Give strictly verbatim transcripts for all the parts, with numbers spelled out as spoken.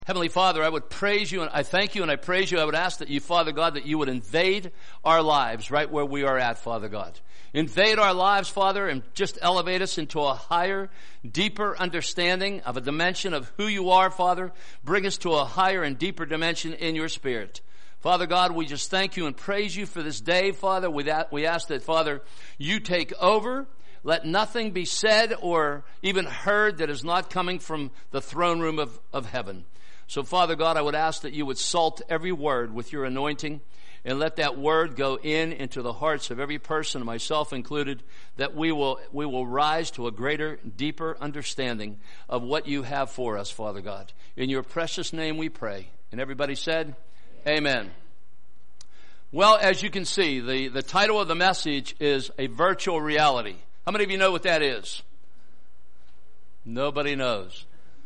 Heavenly Father, I would praise you and I thank you and I praise you. I would ask that you, Father God, that you would invade our lives right where we are at, Father God. Invade our lives, Father, and just elevate us into a higher, deeper understanding of a dimension of who you are, Father. Bring us to a higher and deeper dimension in your Spirit. Father God, we just thank you and praise you for this day, Father. We ask that, Father, you take over. Let nothing be said or even heard that is not coming from the throne room of, of heaven. So, Father God, I would ask that you would salt every word with your anointing and let that word go in into the hearts of every person, myself included, that we will we will rise to a greater, deeper understanding of what you have for us, Father God. In your precious name we pray. And everybody said, Amen. Well, as you can see, the, the title of the message is A Virtual Reality. How many of you know what that is? Nobody knows.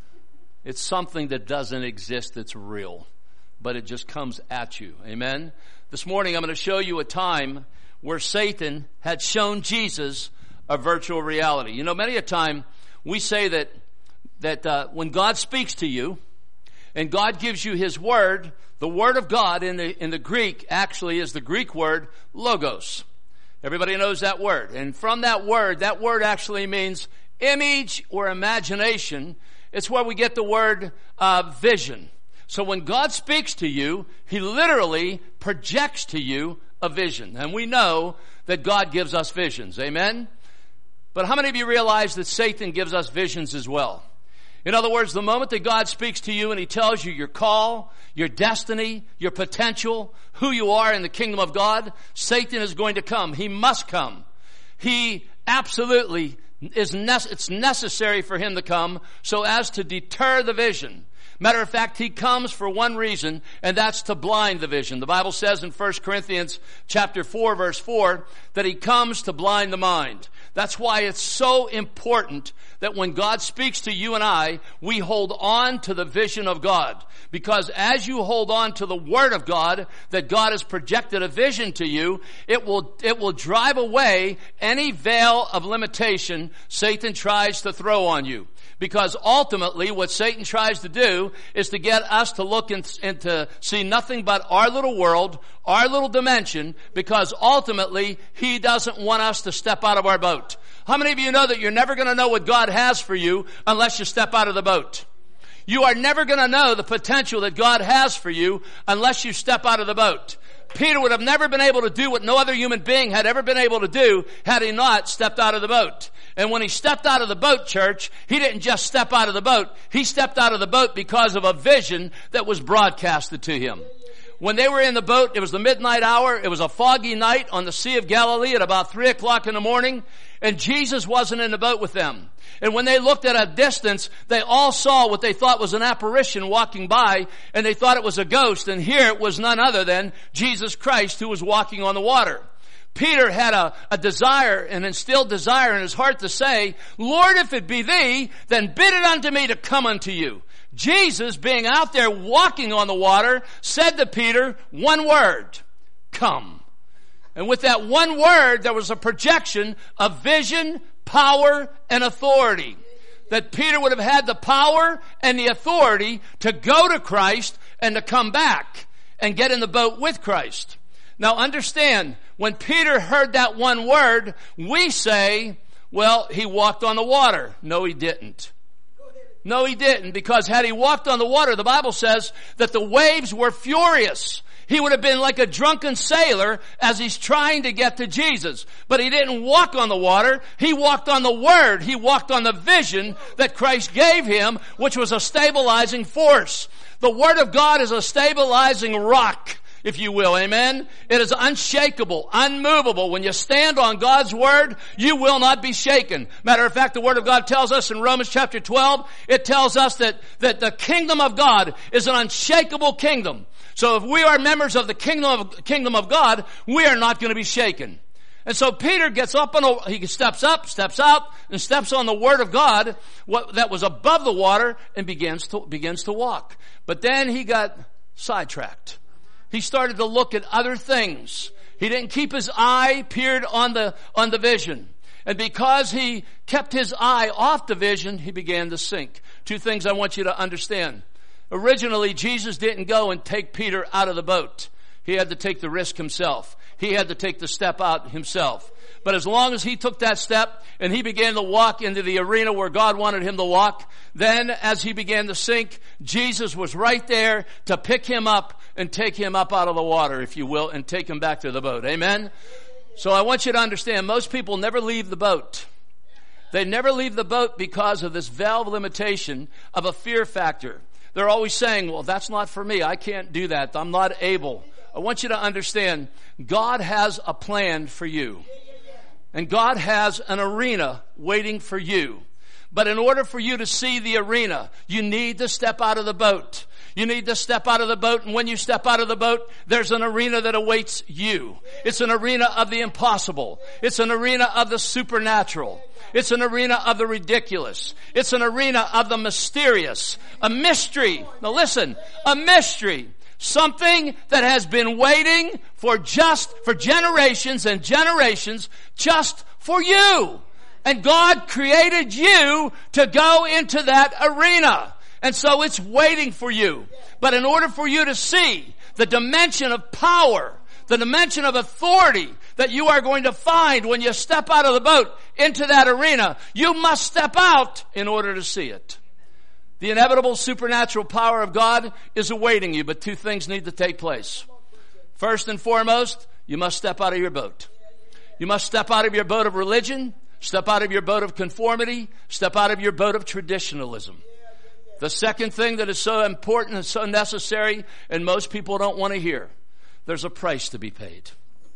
It's something that doesn't exist that's real, but it just comes at you. Amen? This morning I'm going to show you a time where Satan had shown Jesus a virtual reality. You know, many a time we say that that uh, when God speaks to you and God gives you His Word, the Word of God in the in the Greek actually is the Greek word logos. Everybody knows that word. And from that word, that word actually means image or imagination. It's where we get the word uh, vision. So when God speaks to you, He literally projects to you a vision. And we know that God gives us visions. Amen? But how many of you realize that Satan gives us visions as well? In other words, the moment that God speaks to you and He tells you your call, your destiny, your potential, who you are in the kingdom of God, Satan is going to come. He must come. He absolutely is nece- it's necessary for him to come so as to deter the vision. Matter of fact, he comes for one reason, and that's to blind the vision. The Bible says in First Corinthians chapter four, verse four, that he comes to blind the mind. That's why it's so important that when God speaks to you and I, we hold on to the vision of God. Because as you hold on to the Word of God, that God has projected a vision to you, it will, it will drive away any veil of limitation Satan tries to throw on you. Because ultimately what Satan tries to do is to get us to look and, and to see nothing but our little world, our little dimension, because ultimately he doesn't want us to step out of our boat. How many of you know that you're never going to know what God has for you unless you step out of the boat? You are never going to know the potential that God has for you unless you step out of the boat. Peter would have never been able to do what no other human being had ever been able to do had he not stepped out of the boat. And when he stepped out of the boat, church, he didn't just step out of the boat. He stepped out of the boat because of a vision that was broadcasted to him. When they were in the boat, it was the midnight hour. It was a foggy night on the Sea of Galilee at about three o'clock in the morning. And Jesus wasn't in the boat with them. And when they looked at a distance, they all saw what they thought was an apparition walking by, and they thought it was a ghost. And here it was none other than Jesus Christ who was walking on the water. Peter had a, a desire, an instilled desire in his heart to say, Lord, if it be thee, then bid it unto me to come unto you. Jesus, being out there walking on the water, said to Peter, one word, come. And with that one word, there was a projection of vision, power, and authority. That Peter would have had the power and the authority to go to Christ and to come back and get in the boat with Christ. Now understand, when Peter heard that one word, we say, well, he walked on the water. No, he didn't. No, he didn't, because had he walked on the water, the Bible says that the waves were furious. He would have been like a drunken sailor as he's trying to get to Jesus. But he didn't walk on the water. He walked on the Word. He walked on the vision that Christ gave him, which was a stabilizing force. The Word of God is a stabilizing rock, if you will, amen? It is unshakable, unmovable. When you stand on God's Word, you will not be shaken. Matter of fact, the Word of God tells us in Romans chapter twelve, it tells us that, that the kingdom of God is an unshakable kingdom. So if we are members of the kingdom of, kingdom of God, we are not going to be shaken. And so Peter gets up and he steps up, steps out, and steps on the Word of God, what, that was above the water, and begins to, begins to walk. But then he got sidetracked. He started to look at other things. He didn't keep his eye peered on the, on the vision. And because he kept his eye off the vision, he began to sink. Two things I want you to understand. Originally, Jesus didn't go and take Peter out of the boat. He had to take the risk himself. He had to take the step out himself. But as long as he took that step and he began to walk into the arena where God wanted him to walk, then as he began to sink, Jesus was right there to pick him up and take him up out of the water, if you will, and take him back to the boat. Amen? So I want you to understand, most people never leave the boat. They never leave the boat because of this valve limitation of a fear factor. They're always saying, well, that's not for me. I can't do that. I'm not able. I want you to understand, God has a plan for you. And God has an arena waiting for you. But in order for you to see the arena, you need to step out of the boat. You need to step out of the boat, and when you step out of the boat, there's an arena that awaits you. It's an arena of the impossible. It's an arena of the supernatural. It's an arena of the ridiculous. It's an arena of the mysterious. A mystery. Now listen, a mystery. Something that has been waiting for just, for generations and generations, just for you. And God created you to go into that arena. And so it's waiting for you. But in order for you to see the dimension of power, the dimension of authority that you are going to find when you step out of the boat into that arena, you must step out in order to see it. The inevitable supernatural power of God is awaiting you, but two things need to take place. First and foremost, you must step out of your boat. You must step out of your boat of religion, step out of your boat of conformity, step out of your boat of traditionalism. The second thing that is so important and so necessary, and most people don't want to hear, there's a price to be paid.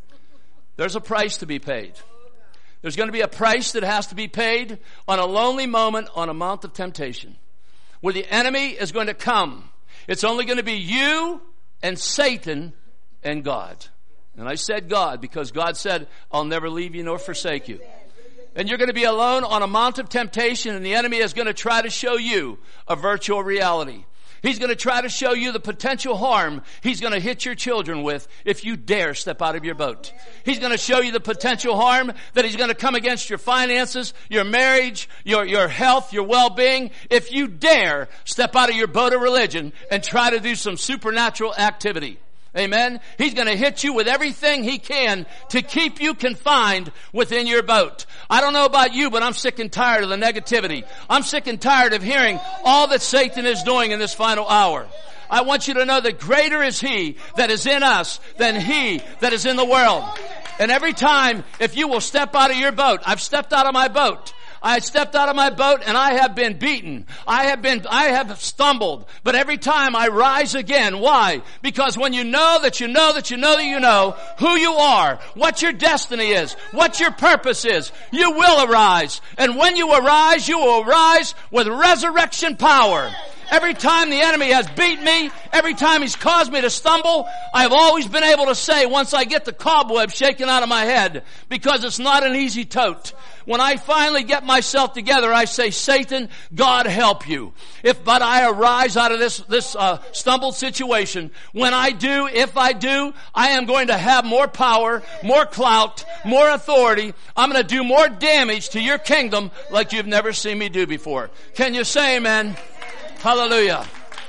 There's a price to be paid. There's going to be a price that has to be paid on a lonely moment on a mount of temptation, where the enemy is going to come. It's only going to be you and Satan and God. And I said God because God said, I'll never leave you nor forsake you. And you're going to be alone on a mount of temptation, and the enemy is going to try to show you a virtual reality. He's going to try to show you the potential harm he's going to hit your children with if you dare step out of your boat. He's going to show you the potential harm that he's going to come against your finances, your marriage, your, your health, your well-being, if you dare step out of your boat of religion and try to do some supernatural activity. Amen. He's going to hit you with everything he can to keep you confined within your boat. I don't know about you, but I'm sick and tired of the negativity. I'm sick and tired of hearing all that Satan is doing in this final hour. I want you to know that greater is he that is in us than he that is in the world. And every time, if you will step out of your boat, I've stepped out of my boat. I stepped out of my boat and I have been beaten. I have been, I have stumbled. But every time I rise again. Why? Because when you know that you know that you know that you know who you are, what your destiny is, what your purpose is, you will arise. And when you arise, you will arise with resurrection power. Every time the enemy has beat me, every time he's caused me to stumble, I've always been able to say once I get the cobweb shaken out of my head, because it's not an easy tote. When I finally get myself together, I say, Satan, God help you. If but I arise out of this, this uh, stumbled situation, when I do, if I do, I am going to have more power, more clout, more authority. I'm going to do more damage to your kingdom like you've never seen me do before. Can you say amen? Hallelujah.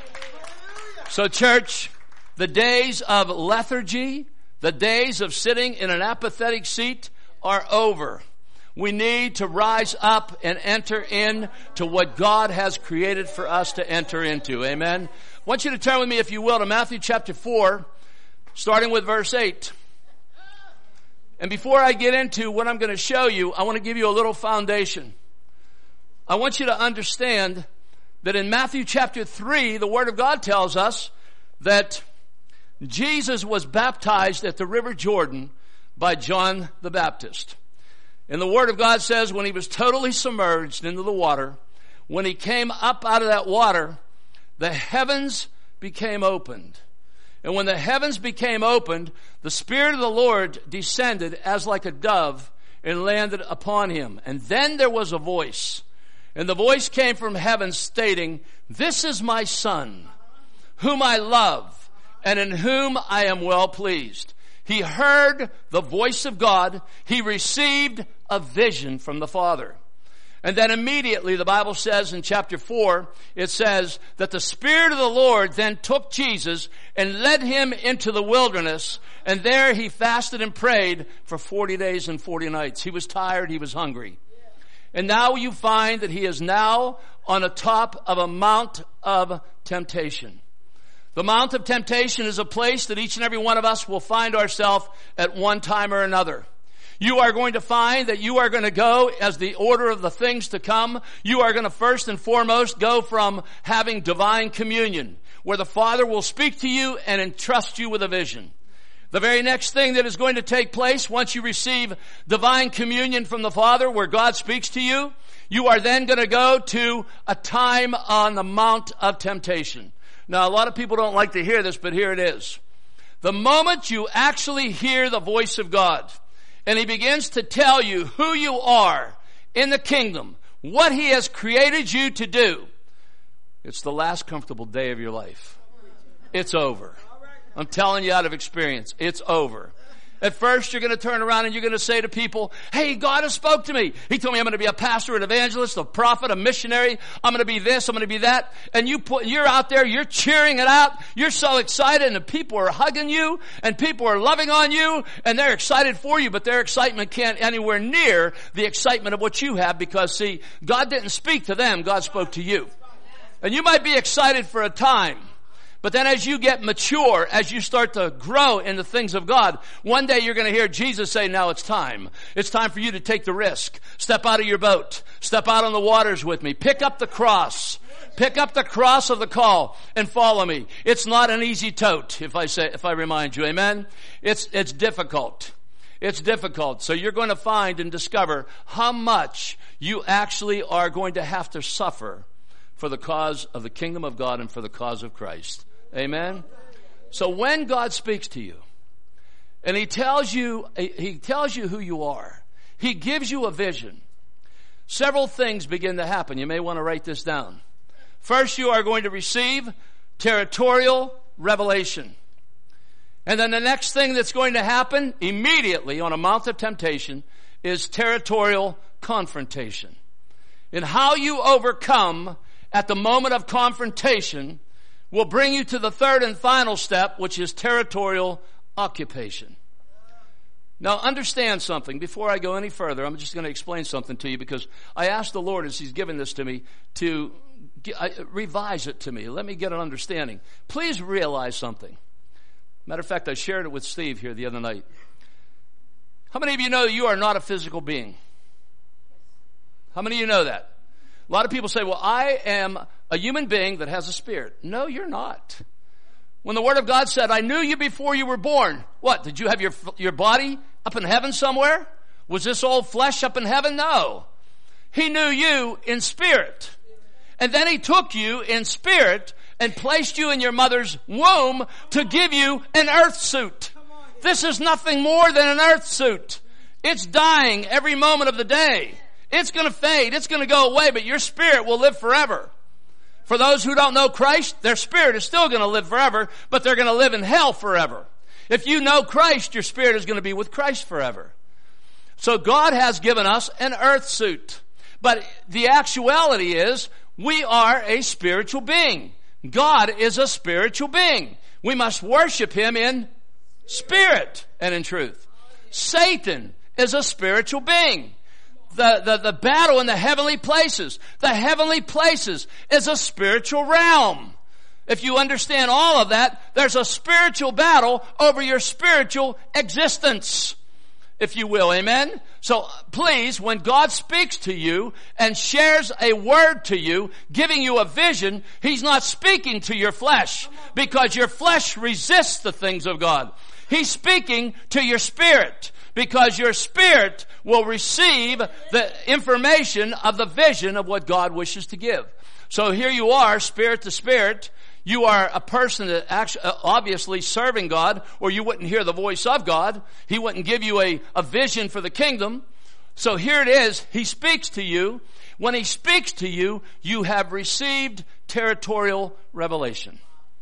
So church, the days of lethargy, the days of sitting in an apathetic seat are over. We need to rise up and enter into what God has created for us to enter into. Amen. I want you to turn with me, if you will, to Matthew chapter four, starting with verse eight. And before I get into what I'm going to show you, I want to give you a little foundation. I want you to understand that in Matthew chapter three, the Word of God tells us that Jesus was baptized at the River Jordan by John the Baptist. And the Word of God says when he was totally submerged into the water, when he came up out of that water, the heavens became opened. And when the heavens became opened, the Spirit of the Lord descended as like a dove and landed upon him. And then there was a voice. And the voice came from heaven stating, "This is my Son, whom I love, and in whom I am well pleased." He heard the voice of God. He received a vision from the Father. And then immediately, the Bible says in chapter four, it says that the Spirit of the Lord then took Jesus and led him into the wilderness, and there he fasted and prayed for forty days and forty nights. He was tired, he was hungry. And now you find that he is now on the top of a mount of temptation. The Mount of Temptation is a place that each and every one of us will find ourselves at one time or another. You are going to find that you are going to go as the order of the things to come. You are going to first and foremost go from having divine communion, where the Father will speak to you and entrust you with a vision. The very next thing that is going to take place once you receive divine communion from the Father, where God speaks to you, you are then going to go to a time on the Mount of Temptation. Now, a lot of people don't like to hear this, but here it is. The moment you actually hear the voice of God, and he begins to tell you who you are in the kingdom, what he has created you to do, it's the last comfortable day of your life. It's over. I'm telling you out of experience, it's over. At first, you're going to turn around and you're going to say to people, hey, God has spoke to me. He told me I'm going to be a pastor, an evangelist, a prophet, a missionary. I'm going to be this, I'm going to be that. And you put, you're out there, you're cheering it out. You're so excited, and people are hugging you, and people are loving on you, and they're excited for you, but their excitement can't anywhere near the excitement of what you have, because see, God didn't speak to them, God spoke to you. And you might be excited for a time, but then as you get mature, as you start to grow in the things of God, one day you're going to hear Jesus say, now it's time. It's time for you to take the risk. Step out of your boat. Step out on the waters with me. Pick up the cross. Pick up the cross of the call and follow me. It's not an easy tote, if I say, if I remind you. Amen? It's, it's difficult. It's difficult. So you're going to find and discover how much you actually are going to have to suffer for the cause of the kingdom of God and for the cause of Christ. Amen? So when God speaks to you, and he tells you, he tells you who you are, he gives you a vision, several things begin to happen. You may want to write this down. First, you are going to receive territorial revelation. And then the next thing that's going to happen immediately on a Mount of Temptation is territorial confrontation. And how you overcome at the moment of confrontation will bring you to the third and final step, which is territorial occupation. Now, understand something. Before I go any further, I'm just going to explain something to you, because I asked the Lord, as he's given this to me, to revise it to me. Let me get an understanding. Please realize something. Matter of fact, I shared it with Steve here the other night. How many of you know you are not a physical being? How many of you know that? A lot of people say, well, I am a human being that has a spirit. No, you're not. When the Word of God said, I knew you before you were born, what? Did you have your, your body up in heaven somewhere? Was this old flesh up in heaven? No. He knew you in spirit. And then he took you in spirit and placed you in your mother's womb to give you an earth suit. This is nothing more than an earth suit. It's dying every moment of the day. It's going to fade. It's going to go away, but your spirit will live forever. For those who don't know Christ, their spirit is still going to live forever, but they're going to live in hell forever. If you know Christ, your spirit is going to be with Christ forever. So God has given us an earth suit. But the actuality is, we are a spiritual being. God is a spiritual being. We must worship him in spirit and in truth. Satan is a spiritual being. The, the, the battle in the heavenly places. The heavenly places is a spiritual realm. If you understand all of that, there's a spiritual battle over your spiritual existence, if you will. Amen? So please, when God speaks to you and shares a word to you, giving you a vision, he's not speaking to your flesh, because your flesh resists the things of God. He's speaking to your spirit, because your spirit will receive the information of the vision of what God wishes to give. So here you are, spirit to spirit. You are a person that actually, obviously serving God, or you wouldn't hear the voice of God. He wouldn't give you a, a vision for the kingdom. So here it is. He speaks to you. When he speaks to you, you have received territorial revelation.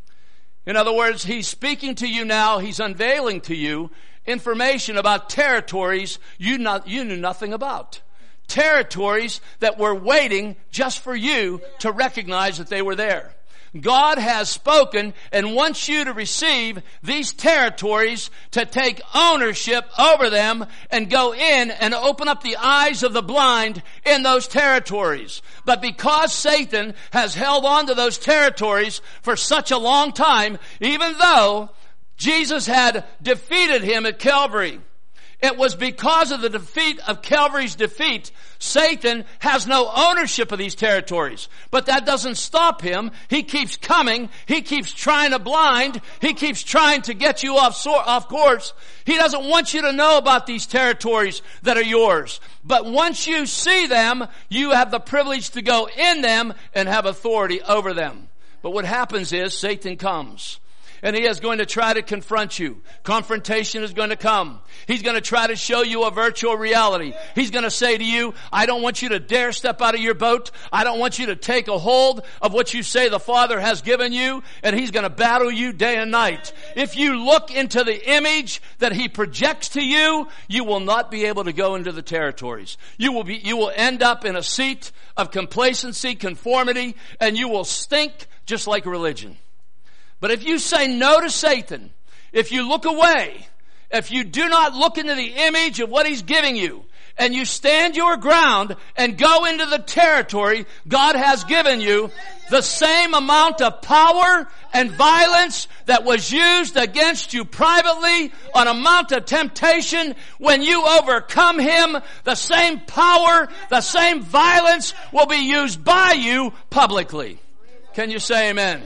In other words, he's speaking to you now. He's unveiling to you information about territories you not, you knew nothing about. territories that were waiting just for you to recognize that they were there. God has spoken and wants you to receive these territories, to take ownership over them and go in and open up the eyes of the blind in those territories. But because Satan has held on to those territories for such a long time, even though Jesus had defeated him at Calvary, it was because of the defeat of Calvary's defeat, Satan has no ownership of these territories. But that doesn't stop him. He keeps coming. He keeps trying to blind. He keeps trying to get you off, so- off course. He doesn't want you to know about these territories that are yours. But once you see them, you have the privilege to go in them and have authority over them. But what happens is Satan comes. And he is going to try to confront you. Confrontation is going to come. He's going to try to show you a virtual reality. He's going to say to you, I don't want you to dare step out of your boat. I don't want you to take a hold of what you say the Father has given you. And he's going to battle you day and night. If you look into the image that he projects to you, you will not be able to go into the territories. You will be, you will end up in a seat of complacency, conformity, and you will stink just like religion. But if you say no to Satan, if you look away, if you do not look into the image of what he's giving you, and you stand your ground and go into the territory God has given you, the same amount of power and violence that was used against you privately on a mount of temptation, when you overcome him, the same power, the same violence will be used by you publicly. Can you say amen?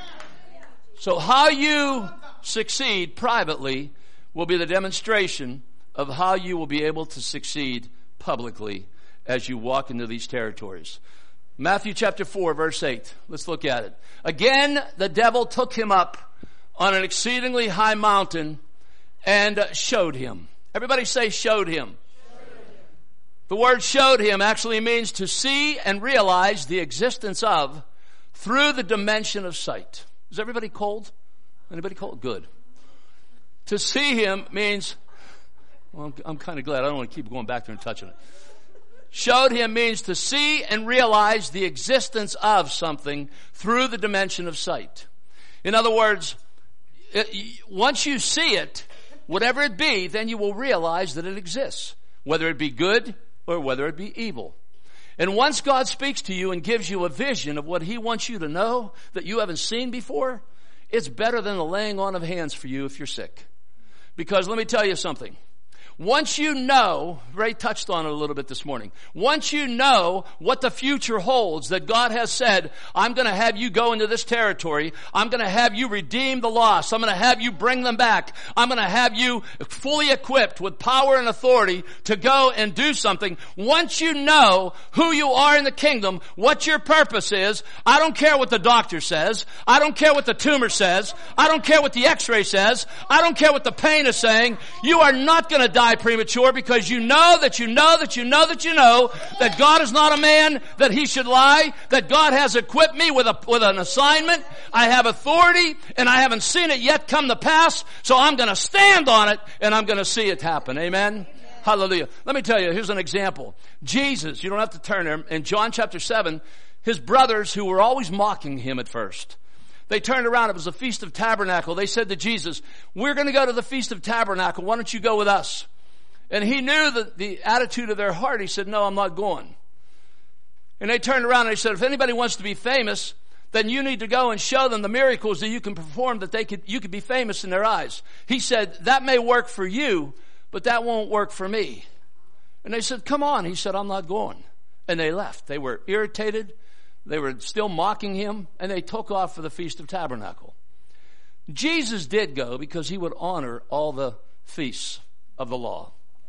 So how you succeed privately will be the demonstration of how you will be able to succeed publicly as you walk into these territories. Matthew chapter four, verse eight. Let's look at it. Again, the devil took him up on an exceedingly high mountain and showed him. Everybody say showed him. The word showed him actually means to see and realize the existence of through the dimension of sight. Is everybody cold? Anybody cold? Good. To see him means, well, I'm, I'm kind of glad. I don't want to keep going back there and touching it. Showed him means to see and realize the existence of something through the dimension of sight. In other words, it, once you see it, whatever it be, then you will realize that it exists, whether it be good or whether it be evil. And once God speaks to you and gives you a vision of what he wants you to know that you haven't seen before, it's better than the laying on of hands for you if you're sick. Because let me tell you something. Once you know, Ray touched on it a little bit this morning. Once you know what the future holds, that God has said, I'm going to have you go into this territory. I'm going to have you redeem the lost. I'm going to have you bring them back. I'm going to have you fully equipped with power and authority to go and do something. Once you know who you are in the kingdom, what your purpose is, I don't care what the doctor says. I don't care what the tumor says. I don't care what the x-ray says. I don't care what the pain is saying. You are not going to die premature, because you know that you know that you know that you know that God is not a man that he should lie, that God has equipped me with a with an assignment. I have authority and I haven't seen it yet come to pass, so I'm going to stand on it and I'm going to see it happen. Amen? Amen. Hallelujah. Let me tell you, here's an example. Jesus, you don't have to turn there, in John chapter seven, his brothers who were always mocking him at first, they turned around. It was a Feast of Tabernacle. They said to Jesus, we're going to go to the Feast of Tabernacle. Why don't you go with us? And he knew the, the attitude of their heart. He said, no, I'm not going. And they turned around and they said, if anybody wants to be famous, then you need to go and show them the miracles that you can perform, that they could, you could be famous in their eyes. He said, that may work for you, but that won't work for me. And they said, come on. He said, I'm not going. And they left. They were irritated. They were still mocking him, and they took off for the Feast of Tabernacle. Jesus did go because he would honor all the feasts of the law.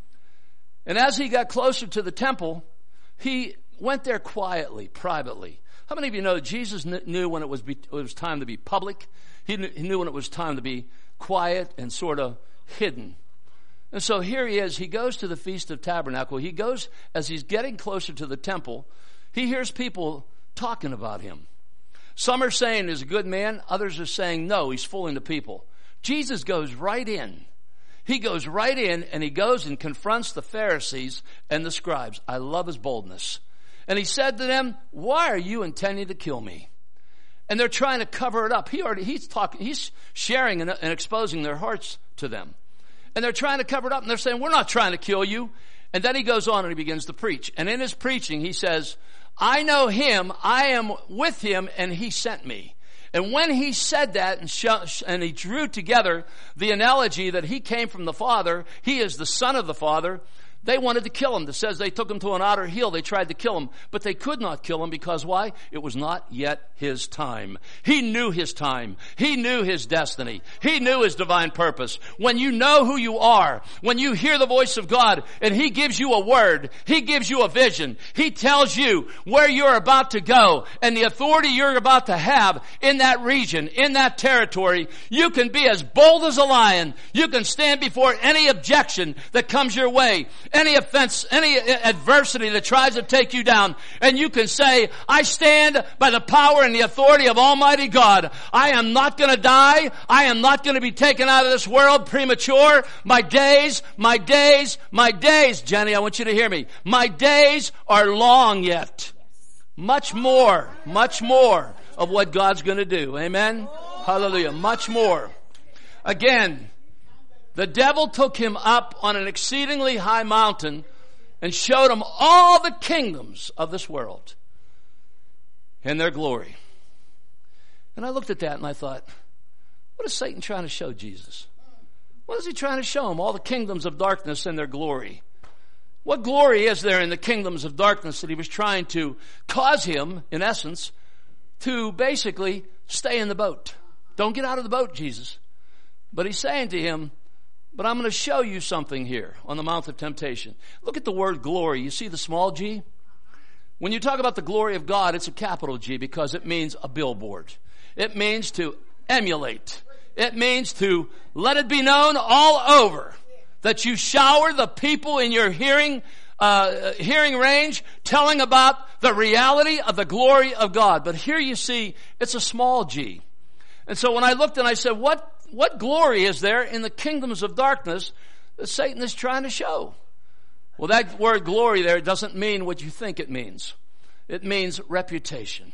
And as he got closer to the temple, he went there quietly, privately. How many of you know Jesus knew when it was, be, it was time to be public? He knew, he knew when it was time to be quiet and sort of hidden. And so here he is. He goes to the Feast of Tabernacle. He goes, as he's getting closer to the temple, he hears people talking about him. Some are saying he's a good man. Others are saying, no, he's fooling the people. Jesus goes right in. He goes right in and he goes and confronts the Pharisees and the scribes. I love his boldness. And he said to them, why are you intending to kill me? And they're trying to cover it up. He already, he's talking, he's sharing and, and exposing their hearts to them. And they're trying to cover it up and they're saying, we're not trying to kill you. And then he goes on and he begins to preach. And in his preaching, he says, I know him, I am with him, and he sent me. And when he said that and, sh- and he drew together the analogy that he came from the Father, he is the Son of the Father, they wanted to kill him. It says they took him to an outer hill. They tried to kill him, but they could not kill him because why? It was not yet his time. He knew his time. He knew his destiny. He knew his divine purpose. When you know who you are, when you hear the voice of God and he gives you a word, he gives you a vision, he tells you where you're about to go and the authority you're about to have in that region, in that territory, you can be as bold as a lion. You can stand before any objection that comes your way. Any offense, any adversity that tries to take you down, and you can say, I stand by the power and the authority of Almighty God. I am not going to die. I am not going to be taken out of this world premature. My days, my days, my days, Jenny, I want you to hear me. My days are long yet. Much more, much more of what God's going to do. Amen? Hallelujah. Much more. Again, the devil took him up on an exceedingly high mountain and showed him all the kingdoms of this world and their glory. And I looked at that and I thought, what is Satan trying to show Jesus? What is he trying to show him? All the kingdoms of darkness and their glory. What glory is there in the kingdoms of darkness that he was trying to cause him, in essence, to basically stay in the boat? Don't get out of the boat, Jesus. But he's saying to him, but I'm going to show you something here on the Mount of Temptation. Look at the word glory. You see the small g? When you talk about the glory of God, it's a capital G because it means a billboard. It means to emulate. It means to let it be known all over that you shower the people in your hearing uh hearing range telling about the reality of the glory of God. But here you see it's a small g. And so when I looked and I said, what What glory is there in the kingdoms of darkness that Satan is trying to show? Well, that word glory there doesn't mean what you think it means. It means reputation.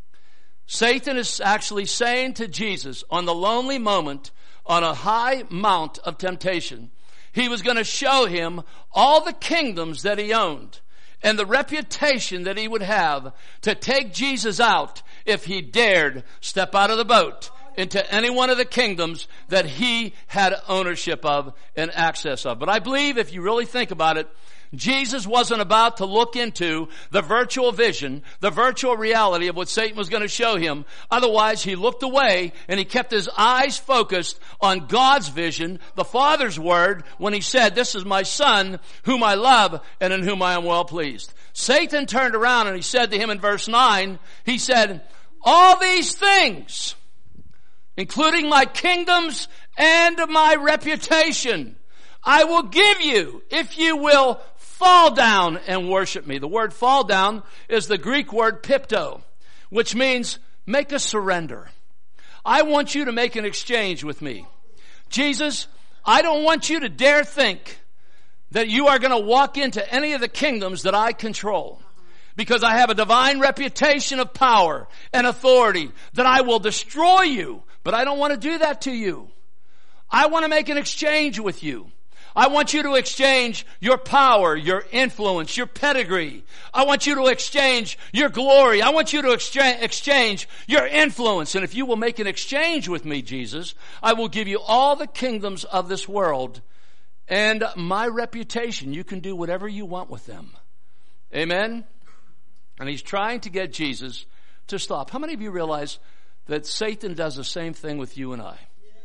Satan is actually saying to Jesus on the lonely moment on a high mount of temptation, he was going to show him all the kingdoms that he owned and the reputation that he would have to take Jesus out if he dared step out of the boat into any one of the kingdoms that he had ownership of and access of. But I believe if you really think about it, Jesus wasn't about to look into the virtual vision, the virtual reality of what Satan was going to show him. Otherwise, he looked away and he kept his eyes focused on God's vision, the Father's word, when he said, this is my Son whom I love and in whom I am well pleased. Satan turned around and he said to him in verse nine, he said, all these things, including my kingdoms and my reputation, I will give you if you will fall down and worship me. The word fall down is the Greek word pipto, which means make a surrender. I want you to make an exchange with me. Jesus, I don't want you to dare think that you are going to walk into any of the kingdoms that I control, because I have a divine reputation of power and authority that I will destroy you. But I don't want to do that to you. I want to make an exchange with you. I want you to exchange your power, your influence, your pedigree. I want you to exchange your glory. I want you to exchange your influence. And if you will make an exchange with me, Jesus, I will give you all the kingdoms of this world and my reputation. You can do whatever you want with them. Amen? And he's trying to get Jesus to stop. How many of you realize that Satan does the same thing with you and I?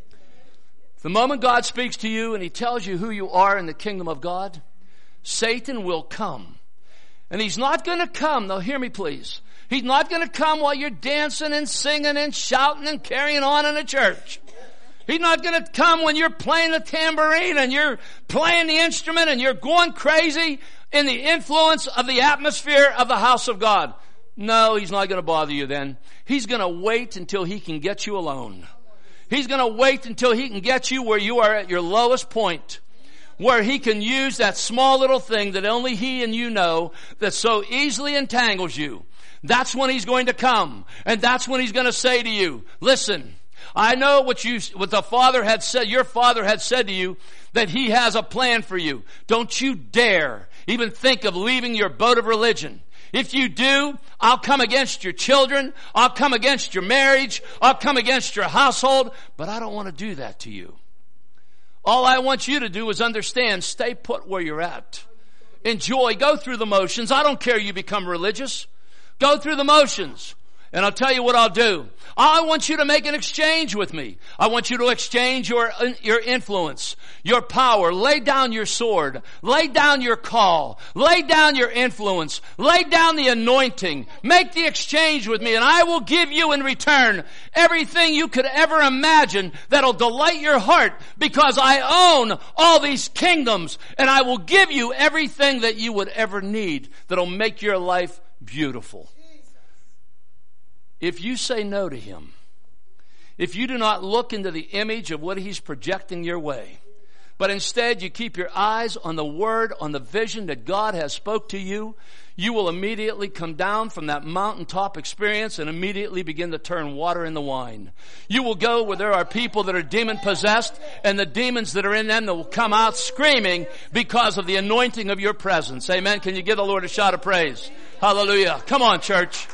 The moment God speaks to you and he tells you who you are in the kingdom of God, Satan will come. And he's not going to come, now hear me please, he's not going to come while you're dancing and singing and shouting and carrying on in a church. He's not going to come when you're playing the tambourine and you're playing the instrument and you're going crazy in the influence of the atmosphere of the house of God. No, he's not going to bother you then. He's going to wait until he can get you alone. He's going to wait until he can get you where you are at your lowest point, where he can use that small little thing that only he and you know that so easily entangles you. That's when he's going to come. And that's when he's going to say to you, listen, I know what you, what the Father had said, your Father had said to you, that he has a plan for you. Don't you dare even think of leaving your boat of religion. If you do, I'll come against your children. I'll come against your marriage. I'll come against your household. But I don't want to do that to you. All I want you to do is understand, stay put where you're at. Enjoy, go through the motions. I don't care you become religious. Go through the motions. And I'll tell you what I'll do. I want you to make an exchange with me. I want you to exchange your, your influence, your power. Lay down your sword. Lay down your call. Lay down your influence. Lay down the anointing. Make the exchange with me, and I will give you in return everything you could ever imagine that'll delight your heart, because I own all these kingdoms, and I will give you everything that you would ever need that'll make your life beautiful. If you say no to him, if you do not look into the image of what he's projecting your way, but instead you keep your eyes on the word, on the vision that God has spoke to you, you will immediately come down from that mountaintop experience and immediately begin to turn water into wine. You will go where there are people that are demon possessed, and the demons that are in them that will come out screaming because of the anointing of your presence. Amen. Can you give the Lord a shout of praise? Hallelujah. Come on, church.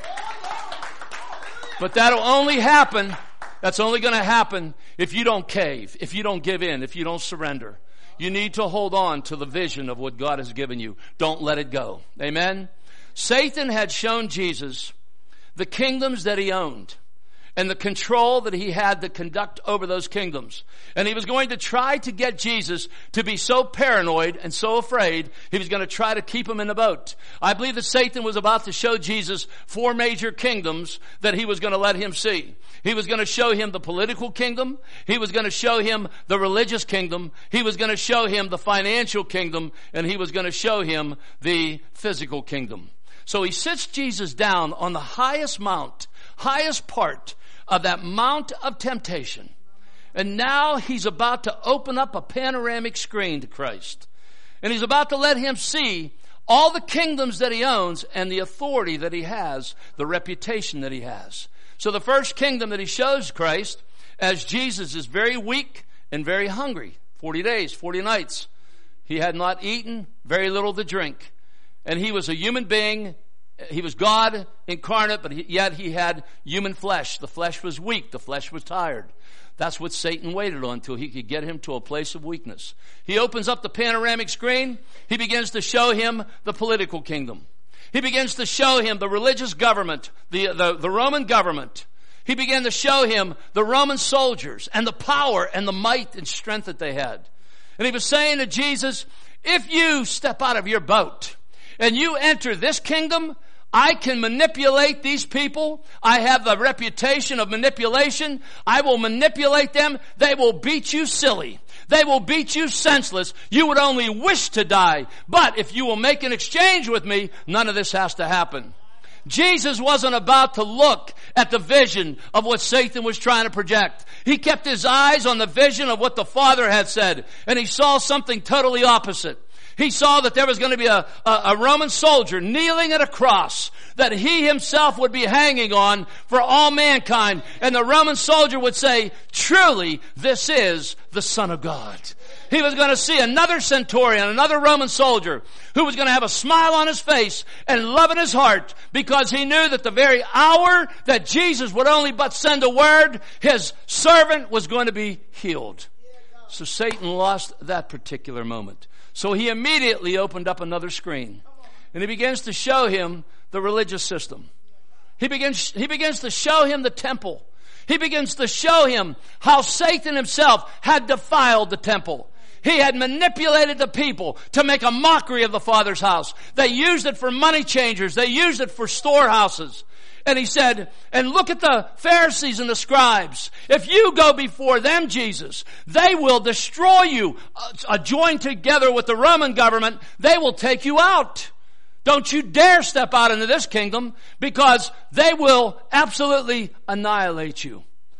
But that'll only happen, that's only going to happen if you don't cave, if you don't give in, if you don't surrender. You need to hold on to the vision of what God has given you. Don't let it go. Amen? Satan had shown Jesus the kingdoms that he owned and the control that he had to conduct over those kingdoms. And he was going to try to get Jesus to be so paranoid and so afraid, he was going to try to keep him in the boat. I believe that Satan was about to show Jesus four major kingdoms that he was going to let him see. He was going to show him the political kingdom. He was going to show him the religious kingdom. He was going to show him the financial kingdom. And he was going to show him the physical kingdom. So he sits Jesus down on the highest mount, highest part of that mount of temptation. And now he's about to open up a panoramic screen to Christ. And he's about to let him see all the kingdoms that he owns and the authority that he has, the reputation that he has. So the first kingdom that he shows Christ, as Jesus is very weak and very hungry, forty days, forty nights. He had not eaten, very little to drink. And he was a human being. He was God incarnate, but he, yet he had human flesh. The flesh was weak. The flesh was tired. That's what Satan waited on until he could get him to a place of weakness. He opens up the panoramic screen. He begins to show him the political kingdom. He begins to show him the religious government, the, the, the Roman government. He began to show him the Roman soldiers and the power and the might and strength that they had. And he was saying to Jesus, if you step out of your boat and you enter this kingdom, I can manipulate these people. I have the reputation of manipulation. I will manipulate them. They will beat you silly. They will beat you senseless. You would only wish to die. But if you will make an exchange with me, none of this has to happen. Jesus wasn't about to look at the vision of what Satan was trying to project. He kept his eyes on the vision of what the Father had said. And he saw something totally opposite. He saw that there was going to be a, a, a Roman soldier kneeling at a cross that he himself would be hanging on for all mankind. And the Roman soldier would say, truly, this is the Son of God. He was going to see another centurion, another Roman soldier, who was going to have a smile on his face and love in his heart, because he knew that the very hour that Jesus would only but send a word, his servant was going to be healed. So Satan lost that particular moment. So he immediately opened up another screen, and he begins to show him the religious system. He begins, he begins to show him the temple. He begins to show him how Satan himself had defiled the temple. He had manipulated the people to make a mockery of the Father's house. They used it for money changers. They used it for storehouses. And he said, and look at the Pharisees and the scribes. If you go before them, Jesus, they will destroy you. Uh, joined together with the Roman government, they will take you out. Don't you dare step out into this kingdom, because they will absolutely annihilate you.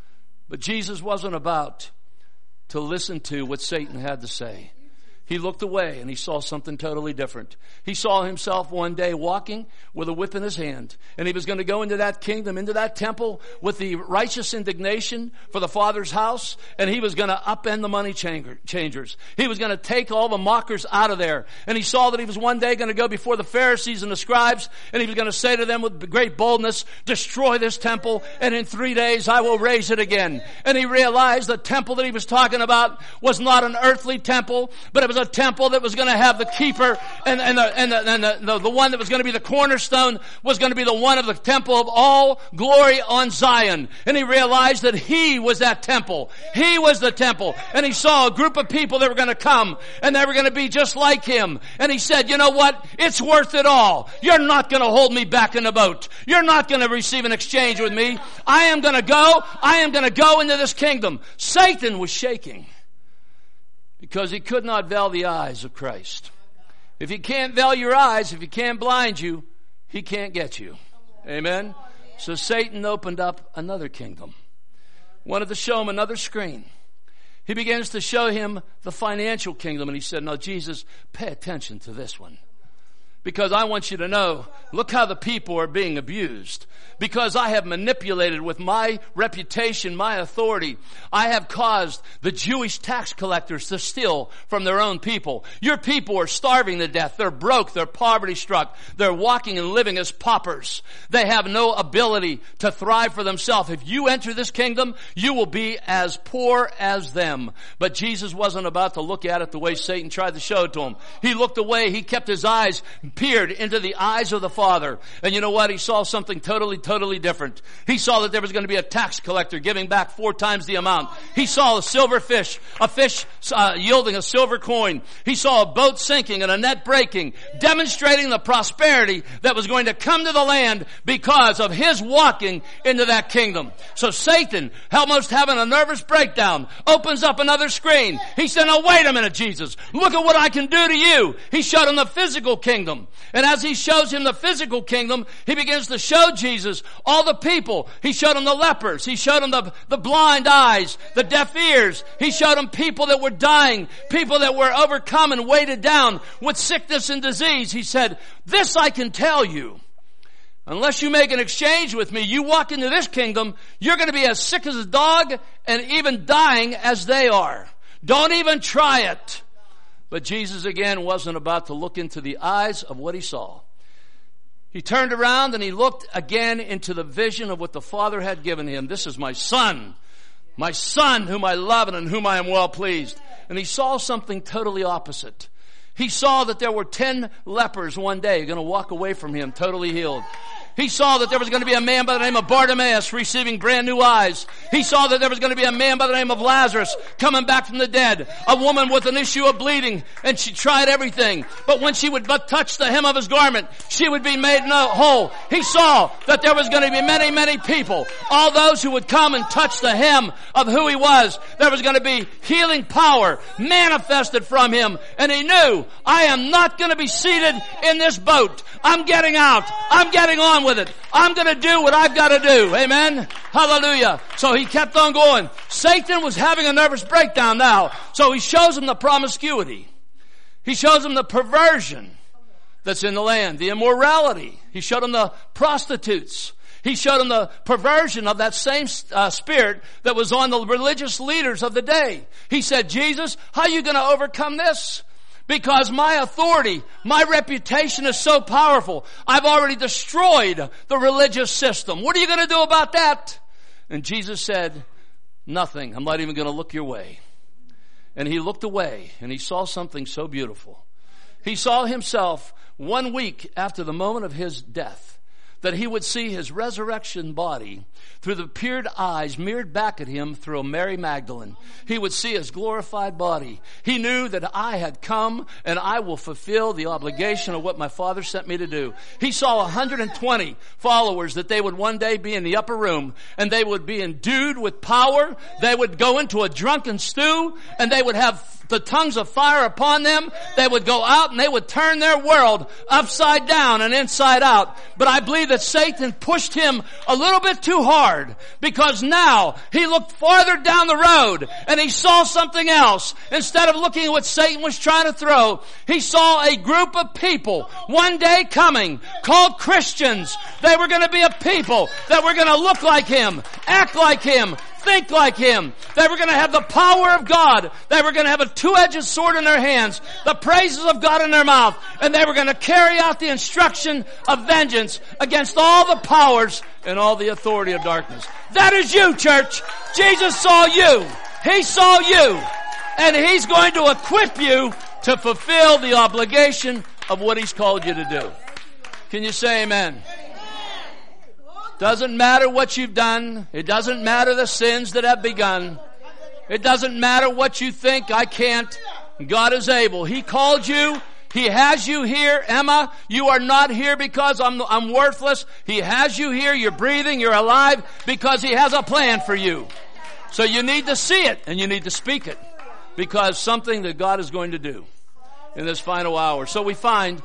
But Jesus wasn't about to listen to what Satan had to say. He looked away and he saw something totally different. He saw himself one day walking with a whip in his hand. And he was going to go into that kingdom, into that temple with the righteous indignation for the Father's house. And he was going to upend the money changers. He was going to take all the mockers out of there. And he saw that he was one day going to go before the Pharisees and the scribes. And he was going to say to them with great boldness, destroy this temple and in three days I will raise it again. And he realized the temple that he was talking about was not an earthly temple, but it was a temple that was going to have the keeper and, and, the, and, the, and the, the, the one that was going to be the cornerstone was going to be the one of the temple of all glory on Zion. And he realized that he was that temple. He was the temple. And he saw a group of people that were going to come and they were going to be just like him. And he said, you know what? It's worth it all. You're not going to hold me back in the boat. You're not going to receive an exchange with me. I am going to go. I am going to go into this kingdom. Satan was shaking, because he could not veil the eyes of Christ. If he can't veil your eyes, if he can't blind you, he can't get you. Amen? So Satan opened up another kingdom. Wanted to show him another screen. He begins to show him the financial kingdom. And he said, no, Jesus, pay attention to this one. Because I want you to know, look how the people are being abused. Because I have manipulated with my reputation, my authority. I have caused the Jewish tax collectors to steal from their own people. Your people are starving to death. They're broke. They're poverty struck. They're walking and living as paupers. They have no ability to thrive for themselves. If you enter this kingdom, you will be as poor as them. But Jesus wasn't about to look at it the way Satan tried to show it to him. He looked away. He kept his eyes peered into the eyes of the Father. And you know what? He saw something totally, totally different. He saw that there was going to be a tax collector giving back four times the amount. He saw a silver fish, a fish uh, yielding a silver coin. He saw a boat sinking and a net breaking, demonstrating the prosperity that was going to come to the land because of his walking into that kingdom. So Satan, almost having a nervous breakdown, opens up another screen. He said, "Oh, wait a minute, Jesus. Look at what I can do to you." He showed him the physical kingdom. And as he shows him the physical kingdom, he begins to show Jesus all the people. He showed him the lepers. He showed him the, the blind eyes, the deaf ears. He showed him people that were dying, people that were overcome and weighted down with sickness and disease. He said, "This I can tell you. Unless you make an exchange with me, you walk into this kingdom, you're going to be as sick as a dog and even dying as they are. Don't even try it." But Jesus again wasn't about to look into the eyes of what he saw. He turned around and he looked again into the vision of what the Father had given him. "This is my son, my son whom I love and in whom I am well pleased." And he saw something totally opposite. He saw that there were ten lepers one day going to walk away from him totally healed. He saw that there was going to be a man by the name of Bartimaeus receiving brand new eyes. He saw that there was going to be a man by the name of Lazarus coming back from the dead. A woman with an issue of bleeding, and she tried everything. But when she would but touch the hem of his garment, she would be made whole. He saw that there was going to be many, many people. All those who would come and touch the hem of who he was. There was going to be healing power manifested from him. And he knew, I am not going to be seated in this boat. I'm getting out. I'm getting on with it. I'm going to do what I've got to do. Amen. Hallelujah. So he kept on going. Satan was having a nervous breakdown now. So he shows him the promiscuity. He shows him the perversion that's in the land, the immorality. He showed him the prostitutes. He showed him the perversion of that same uh, spirit that was on the religious leaders of the day. He said, "Jesus, how are you going to overcome this? Because my authority, my reputation is so powerful. I've already destroyed the religious system. What are you going to do about that?" And Jesus said, "Nothing. I'm not even going to look your way." And he looked away and he saw something so beautiful. He saw himself one week after the moment of his death, that he would see his resurrection body through the peered eyes mirrored back at him through a Mary Magdalene. He would see his glorified body. He knew that I had come and I will fulfill the obligation of what my Father sent me to do. He saw one hundred twenty followers that they would one day be in the upper room and they would be endued with power. They would go into a drunken stew and they would have the tongues of fire upon them. They would go out and they would turn their world upside down and inside out. But I believe believe that Satan pushed him a little bit too hard, because now he looked farther down the road and he saw something else. Instead of looking at what Satan was trying to throw, he saw a group of people one day coming called Christians. They were going to be a people that were going to look like him, act like him, think like him. They were going to have the power of God. They were going to have a two-edged sword in their hands, the praises of God in their mouth, and they were going to carry out the instruction of vengeance against all the powers and all the authority of darkness. That is you, church. Jesus saw you. He saw you. And he's going to equip you to fulfill the obligation of what he's called you to do. Can you say amen? Doesn't matter what you've done. It doesn't matter the sins that have begun. It doesn't matter what you think. I can't. God is able. He called you. He has you here. Emma, you are not here because I'm, I'm worthless. He has you here. You're breathing. You're alive because he has a plan for you. So you need to see it and you need to speak it, because something that God is going to do in this final hour. So we find,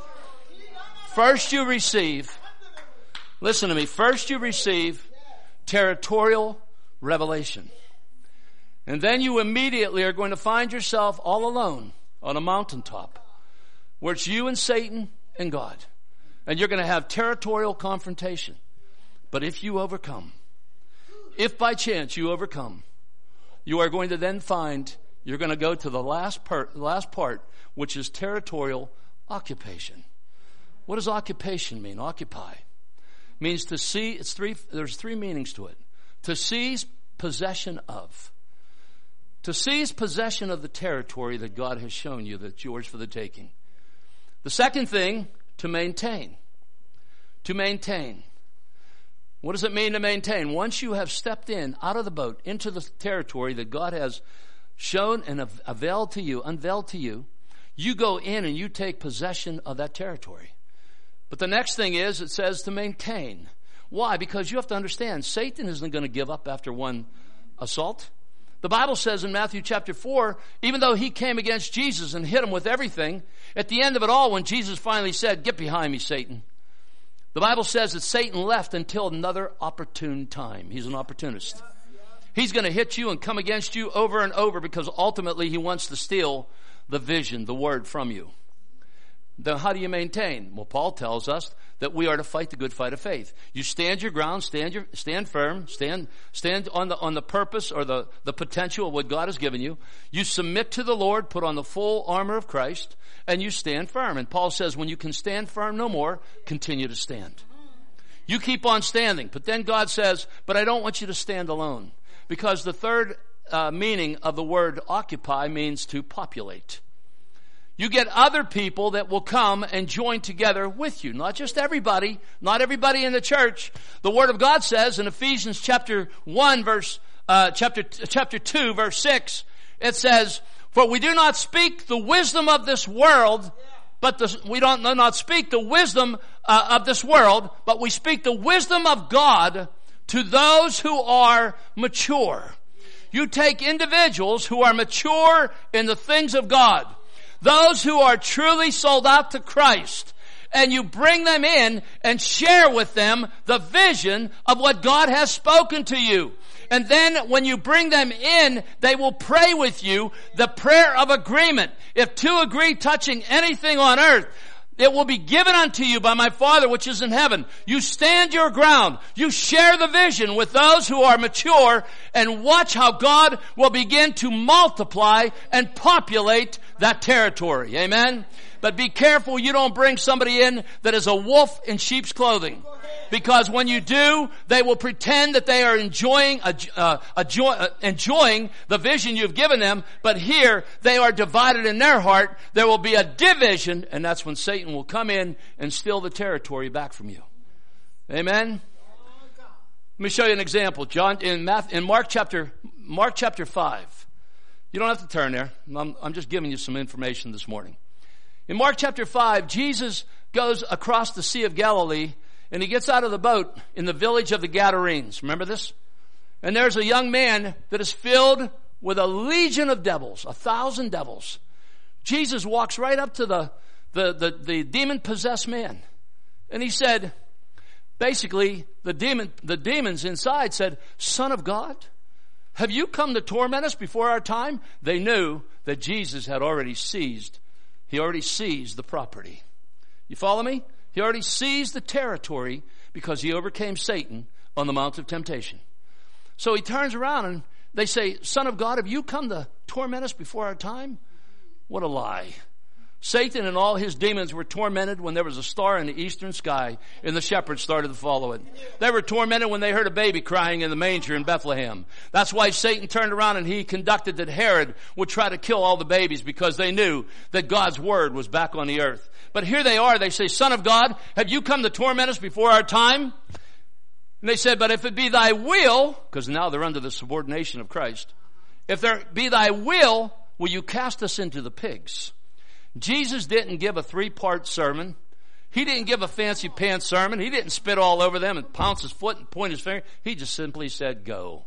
first you receive, listen to me, first you receive territorial revelation. And then you immediately are going to find yourself all alone on a mountaintop where it's you and Satan and God. And you're going to have territorial confrontation. But if you overcome, if by chance you overcome, you are going to then find you're going to go to the last part, last part, which is territorial occupation. What does occupation mean? Occupy means to see. It's three. There's three meanings to it. To seize possession of. To seize possession of the territory that God has shown you that's yours for the taking. The second thing, to maintain. To maintain. What does it mean to maintain? Once you have stepped in, out of the boat, into the territory that God has shown and availed to you, unveiled to you, you go in and you take possession of that territory. But the next thing is, it says to maintain. Why? Because you have to understand, Satan isn't going to give up after one assault. The Bible says in Matthew chapter four, even though he came against Jesus and hit him with everything, at the end of it all, when Jesus finally said, "Get behind me, Satan," the Bible says that Satan left until another opportune time. He's an opportunist. He's going to hit you and come against you over and over, because ultimately he wants to steal the vision, the word from you. Then how do you maintain? Well, Paul tells us that we are to fight the good fight of faith. You stand your ground, stand your, stand firm, stand, stand on the, on the purpose or the, the potential of what God has given you. You submit to the Lord, put on the full armor of Christ, and you stand firm. And Paul says, when you can stand firm no more, continue to stand. You keep on standing. But then God says, but I don't want you to stand alone. Because the third uh, meaning of the word occupy means to populate. You get other people that will come and join together with you. Not just everybody, not everybody in the church. The Word of God says in Ephesians chapter one verse, uh, chapter, chapter two verse six, it says, for we do not speak the wisdom of this world, but the, we don't not speak the wisdom uh, of this world, but we speak the wisdom of God to those who are mature. You take individuals who are mature in the things of God, those who are truly sold out to Christ, and you bring them in and share with them the vision of what God has spoken to you. And then when you bring them in, they will pray with you the prayer of agreement. If two agree touching anything on earth, it will be given unto you by my Father which is in heaven. You stand your ground. You share the vision with those who are mature, and watch how God will begin to multiply and populate that territory. Amen? But be careful you don't bring somebody in that is a wolf in sheep's clothing. Because when you do, they will pretend that they are enjoying a, uh, a joy, uh, enjoying the vision you've given them. But here, they are divided in their heart. There will be a division, and that's when Satan will come in and steal the territory back from you. Amen? Let me show you an example. John, in, Matthew, in Mark chapter, Mark chapter five. You don't have to turn there. I'm, I'm just giving you some information this morning. In Mark chapter five, Jesus goes across the Sea of Galilee, and he gets out of the boat in the village of the Gadarenes. Remember this? And there's a young man that is filled with a legion of devils, a thousand devils. Jesus walks right up to the, the, the, the demon-possessed man. And he said, basically the demon, the demons inside said, Son of God, have you come to torment us before our time? They knew that Jesus had already seized, he already seized the property. You follow me? He already seized the territory because he overcame Satan on the Mount of Temptation. So he turns around and they say, Son of God, have you come to torment us before our time? What a lie. Satan and all his demons were tormented when there was a star in the eastern sky and the shepherds started to follow it. They were tormented when they heard a baby crying in the manger in Bethlehem. That's why Satan turned around and he conducted that Herod would try to kill all the babies, because they knew that God's word was back on the earth. But here they are. They say, Son of God, have you come to torment us before our time? And they said, but if it be thy will, because now they're under the subordination of Christ, if there be thy will, will you cast us into the pigs? Jesus didn't give a three-part sermon. He didn't give a fancy pants sermon. He didn't spit all over them and pounce his foot and point his finger. He just simply said, go.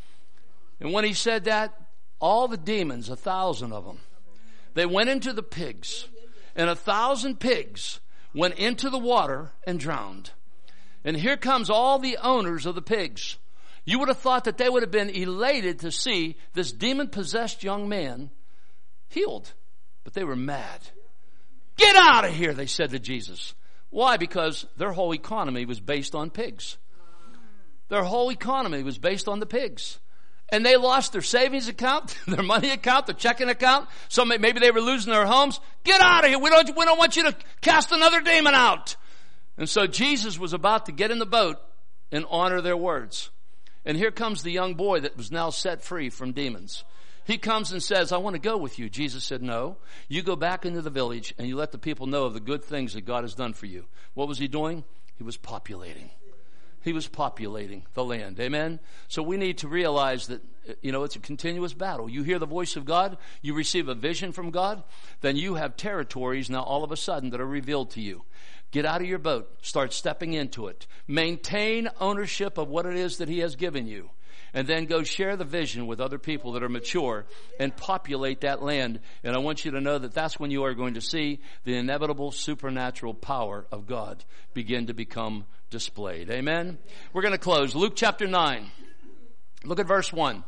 And when he said that, all the demons, a thousand of them, they went into the pigs. And a thousand pigs went into the water and drowned. And here comes all the owners of the pigs. You would have thought that they would have been elated to see this demon-possessed young man healed. But they were mad. Get out of here, they said to Jesus. Why? Because their whole economy was based on pigs. Their whole economy was based on the pigs. And they lost their savings account, their money account, their checking account. So maybe they were losing their homes. Get out of here. We don't, we don't want you to cast another demon out. And so Jesus was about to get in the boat and honor their words. And here comes the young boy that was now set free from demons. He comes and says, I want to go with you. Jesus said, no. You go back into the village and you let the people know of the good things that God has done for you. What was he doing? He was populating. He was populating the land. Amen? So we need to realize that, you know, it's a continuous battle. You hear the voice of God, you receive a vision from God, then you have territories now all of a sudden that are revealed to you. Get out of your boat. Start stepping into it. Maintain ownership of what it is that he has given you. And then go share the vision with other people that are mature and populate that land. And I want you to know that that's when you are going to see the inevitable supernatural power of God begin to become displayed. Amen? We're going to close. Luke chapter nine. Look at verse one.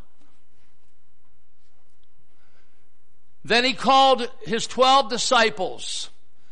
Then he called his twelve disciples.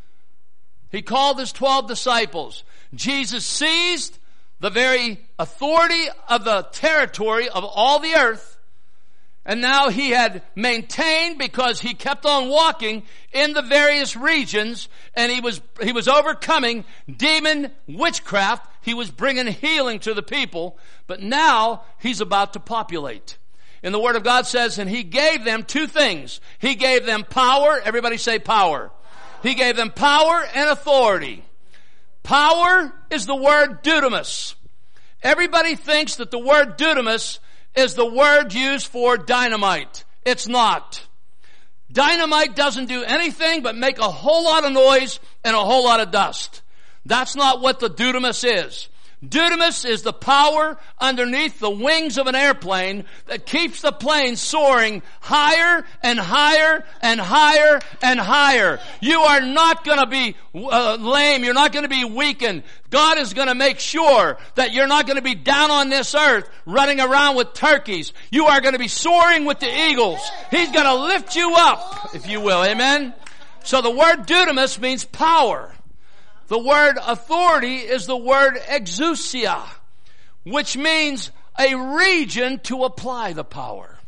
He called his twelve disciples. Jesus seized the very authority of the territory of all the earth. And now he had maintained, because he kept on walking in the various regions, and he was, he was overcoming demon witchcraft. He was bringing healing to the people, but now he's about to populate. And the Word of God says, and he gave them two things. He gave them power. Everybody say power. He gave them power and authority. Power is the word dunamis. Everybody thinks that the word dunamis is the word used for dynamite. It's not. Dynamite doesn't do anything but make a whole lot of noise and a whole lot of dust. That's not what the dunamis is. Dunamis is the power underneath the wings of an airplane that keeps the plane soaring higher and higher and higher and higher. You are not going to be uh, lame. You're not going to be weakened. God is going to make sure that you're not going to be down on this earth running around with turkeys. You are going to be soaring with the eagles. He's going to lift you up, if you will. Amen? So the word dunamis means power. The word authority is the word exousia, which means a region to apply the power.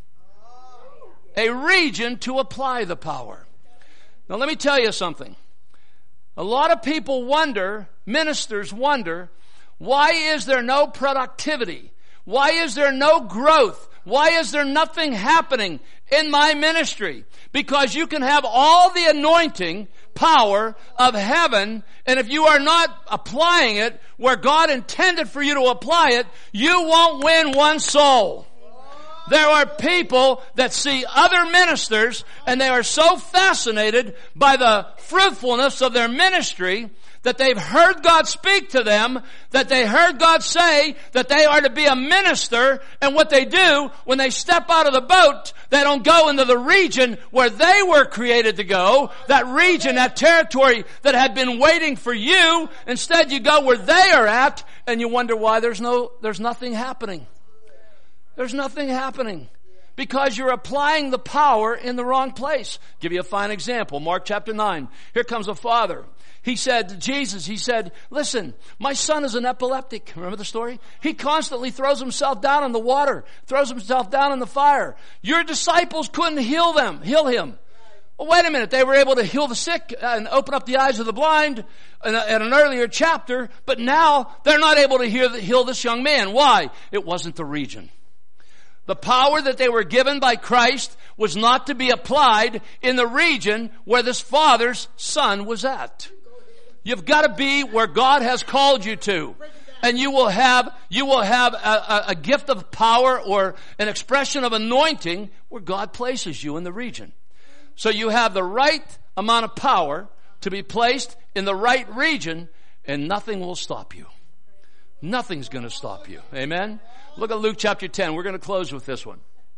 A region to apply the power. Now let me tell you something. A lot of people wonder, ministers wonder, why is there no productivity? Why is there no growth? Why is there nothing happening in my ministry? Because you can have all the anointing power of heaven, and if you are not applying it where God intended for you to apply it, you won't win one soul. There are people that see other ministers and they are so fascinated by the fruitfulness of their ministry that they've heard God speak to them, that they heard God say that they are to be a minister, and what they do when they step out of the boat, they don't go into the region where they were created to go, that region, that territory that had been waiting for you. Instead, you go where they are at, and you wonder why there's no, there's nothing happening. There's nothing happening. Because you're applying the power in the wrong place. Give you a fine example. Mark chapter nine. Here comes a father. He said to Jesus, he said, listen, my son is an epileptic. Remember the story? He constantly throws himself down in the water, throws himself down in the fire. Your disciples couldn't heal them, heal him. Well, wait a minute. They were able to heal the sick and open up the eyes of the blind in, a, in an earlier chapter, but now they're not able to heal, heal this young man. Why? It wasn't the region. The power that they were given by Christ was not to be applied in the region where this father's son was at. You've got to be where God has called you to. And you will have, you will have a, a, a gift of power or an expression of anointing where God places you in the region. So you have the right amount of power to be placed in the right region, and nothing will stop you. Nothing's going to stop you. Amen? Look at Luke chapter ten. We're going to close with this one.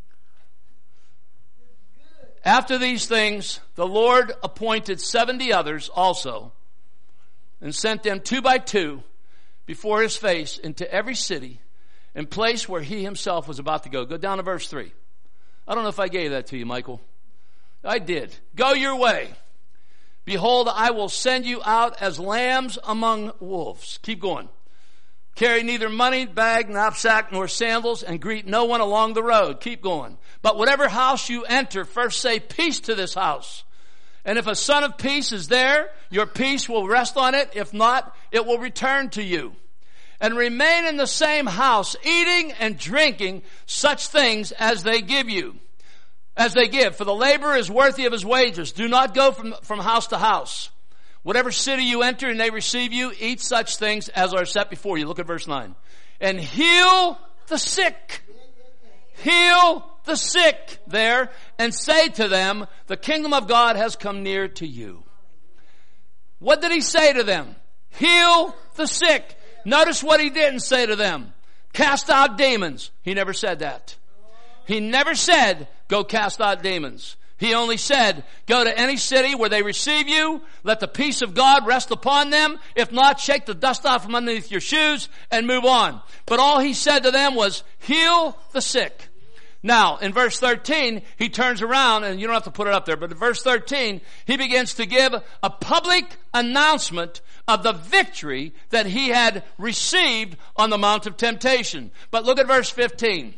After these things, the Lord appointed seventy others also, and sent them two by two before his face into every city and place where he himself was about to go. Go down to verse three. I don't know if I gave that to you, Michael. I did. Go your way. Behold, I will send you out as lambs among wolves. Keep going. Carry neither money, bag, knapsack, nor sandals, and greet no one along the road. Keep going. But whatever house you enter, first say peace to this house. And if a son of peace is there, your peace will rest on it. If not, it will return to you. And remain in the same house, eating and drinking such things as they give you, as they give. For the laborer is worthy of his wages. Do not go from, from house to house. Whatever city you enter and they receive you, eat such things as are set before you. Look at verse nine. And heal the sick. Heal the sick there, and say to them, the kingdom of God has come near to you. What did he say to them? Heal the sick. Notice what he didn't say to them. Cast out demons. He never said that. He never said, go cast out demons. He only said, go to any city where they receive you, let the peace of God rest upon them. If not, shake the dust off from underneath your shoes and move on. But all he said to them was, heal the sick. Now, in verse thirteen, he turns around, and you don't have to put it up there, but in verse thirteen, he begins to give a public announcement of the victory that he had received on the Mount of Temptation. But look at verse fifteen.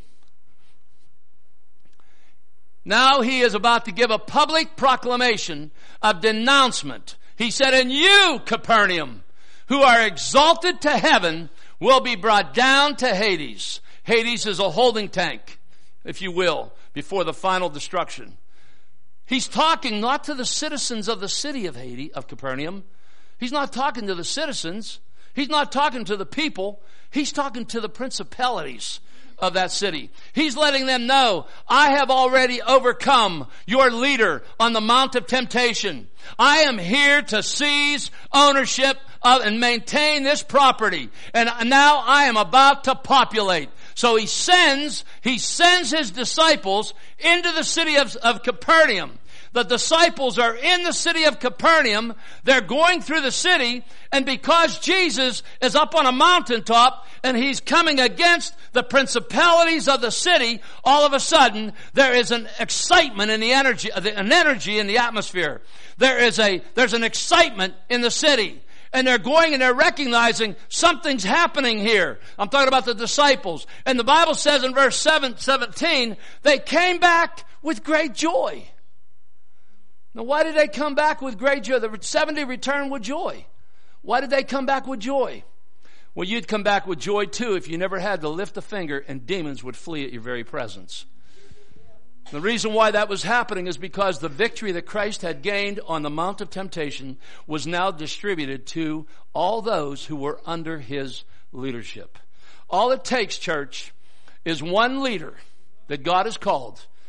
Now he is about to give a public proclamation of denouncement. He said, and you, Capernaum, who are exalted to heaven, will be brought down to Hades. Hades is a holding tank, if you will, before the final destruction. He's talking not to the citizens of the city of Hades, of Capernaum. He's not talking to the citizens. He's not talking to the people. He's talking to the principalities of that city. He's letting them know, I have already overcome your leader on the Mount of Temptation. I am here to seize ownership of and maintain this property. And now I am about to populate. So he sends, he sends his disciples into the city of, of Capernaum. The disciples are in the city of Capernaum. They're going through the city, and because Jesus is up on a mountaintop and he's coming against the principalities of the city, all of a sudden there is an excitement in the energy, an energy in the atmosphere. There is a, there's an excitement in the city. And they're going and they're recognizing something's happening here. I'm talking about the disciples. And the Bible says in verse seven, seventeen, they came back with great joy. Now, why did they come back with great joy? The seventy returned with joy. Why did they come back with joy? Well, you'd come back with joy too if you never had to lift a finger and demons would flee at your very presence. The reason why that was happening is because the victory that Christ had gained on the Mount of Temptation was now distributed to all those who were under his leadership. All it takes, church, is one leader that God has called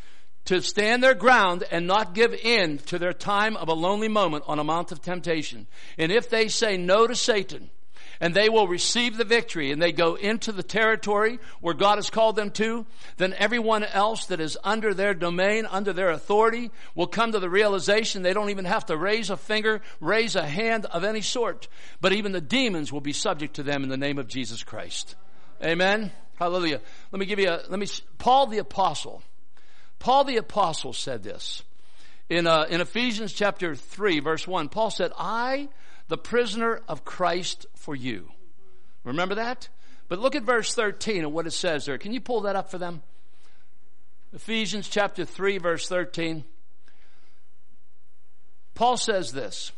to stand their ground and not give in to their time of a lonely moment on a mount of temptation. And if they say no to Satan, and they will receive the victory, and they go into the territory where God has called them to, then everyone else that is under their domain, under their authority, will come to the realization they don't even have to raise a finger, raise a hand of any sort. But even the demons will be subject to them in the name of Jesus Christ. Amen? Hallelujah. Let me give you a, let me, Paul the Apostle. Paul the Apostle said this. In, uh, in Ephesians chapter three, verse one, Paul said, I, the prisoner of Christ for you. Remember that? But look at verse thirteen and what it says there. Can you pull that up for them? Ephesians chapter three, verse thirteen. Paul says this.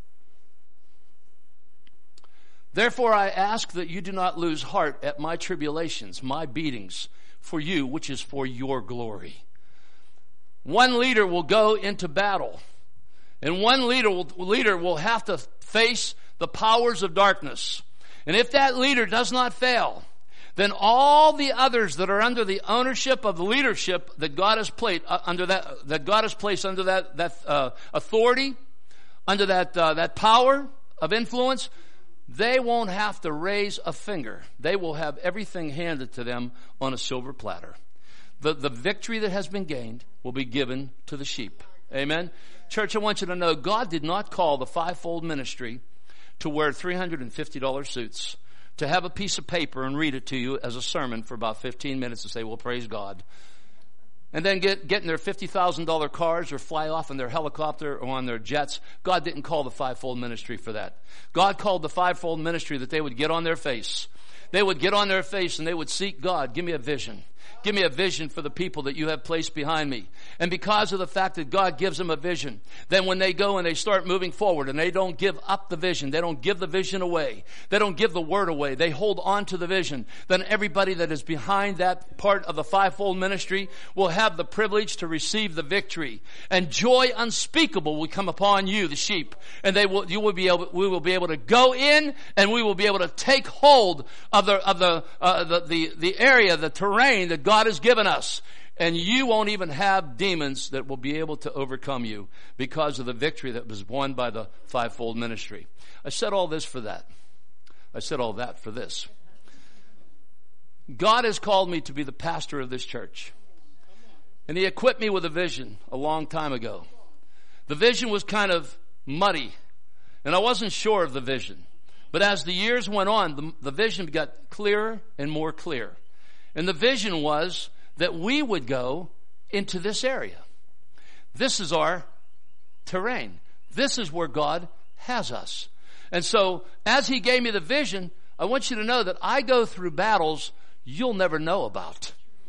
Therefore I ask that you do not lose heart at my tribulations, my beatings for you, which is for your glory. One leader will go into battle. And one leader will, leader will have to face the powers of darkness. And if that leader does not fail, then all the others that are under the ownership of the leadership that God has placed uh, under that that God has placed under that that uh, authority, under that uh, that power of influence, they won't have to raise a finger. They will have everything handed to them on a silver platter. The the victory that has been gained will be given to the sheep. Amen. Church, I want you to know God did not call the fivefold ministry to wear three hundred fifty dollars suits, to have a piece of paper and read it to you as a sermon for about fifteen minutes and say, well, praise God. And then get, get in their fifty thousand dollars cars or fly off in their helicopter or on their jets. God didn't call the fivefold ministry for that. God called the fivefold ministry that they would get on their face. They would get on their face and they would seek God. Give me a vision. Give me a vision for the people that you have placed behind me. And because of the fact that God gives them a vision, then when they go and they start moving forward and they don't give up the vision, they don't give the vision away, they don't give the word away, they hold on to the vision, then everybody that is behind that part of the fivefold ministry will have the privilege to receive the victory. And joy unspeakable will come upon you, the sheep. And they will, you will be able, we will be able to go in and we will be able to take hold of the, of the, uh, the, the, the area, the terrain that God has given us. And you won't even have demons that will be able to overcome you because of the victory that was won by the fivefold ministry. I said all this for that. I said all that for this. God has called me to be the pastor of this church. And He equipped me with a vision a long time ago. The vision was kind of muddy. And I wasn't sure of the vision. But as the years went on, the, the vision got clearer and more clear. And the vision was that we would go into this area. This is our terrain. This is where God has us. And so, as He gave me the vision, I want you to know that I go through battles you'll never know about.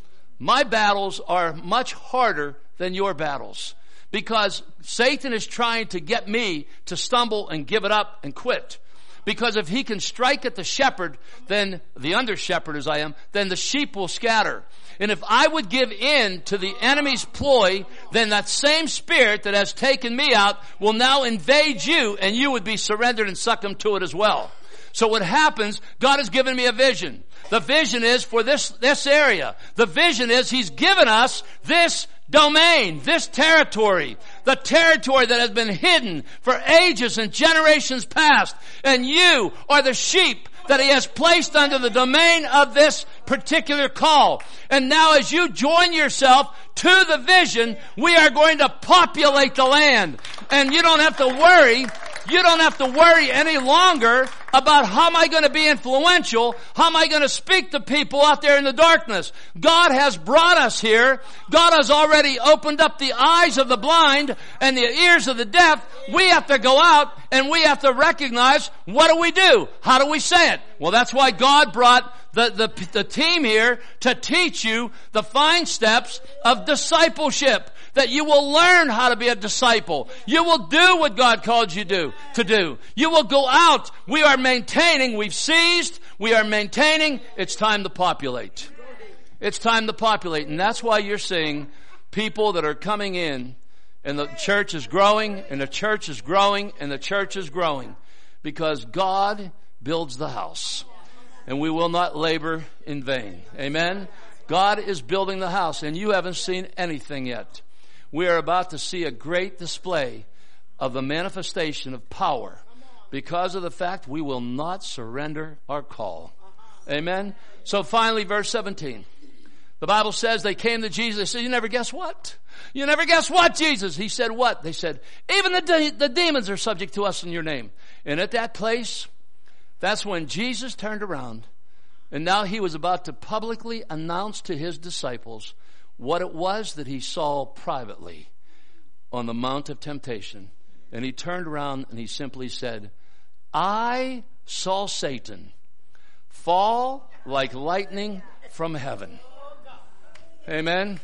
My battles are much harder than your battles because Satan is trying to get me to stumble and give it up and quit. Because if he can strike at the shepherd, then the under shepherd as I am, then the sheep will scatter. And if I would give in to the enemy's ploy, then that same spirit that has taken me out will now invade you and you would be surrendered and succumb to it as well. So what happens, God has given me a vision. The vision is for this, this area. The vision is He's given us this domain, this territory, the territory that has been hidden for ages and generations past. And you are the sheep that He has placed under the domain of this particular call. And now as you join yourself to the vision, we are going to populate the land. And you don't have to worry. You don't have to worry any longer about how am I going to be influential? How am I going to speak to people out there in the darkness? God has brought us here. God has already opened up the eyes of the blind and the ears of the deaf. We have to go out and we have to recognize, what do we do? How do we say it? Well, that's why God brought the, the, the team here to teach you the fine steps of discipleship. That you will learn how to be a disciple. You will do what God called you do, to do. You will go out. We are maintaining. We've seized. We are maintaining. It's time to populate. It's time to populate. And that's why you're seeing people that are coming in and the church is growing and the church is growing and the church is growing. Because God builds the house. And we will not labor in vain. Amen? God is building the house and you haven't seen anything yet. we are about to see a great display of the manifestation of power because of the fact we will not surrender our call. Amen. So finally, verse seventeen. The Bible says they came to Jesus. They said, you never guess what? You never guess what, Jesus? He said, what? They said, even the, de- the demons are subject to us in your name. And at that place, that's when Jesus turned around. And now he was about to publicly announce to his disciples what it was that he saw privately on the Mount of Temptation. And he turned around and he simply said, I saw Satan fall like lightning from heaven. Amen.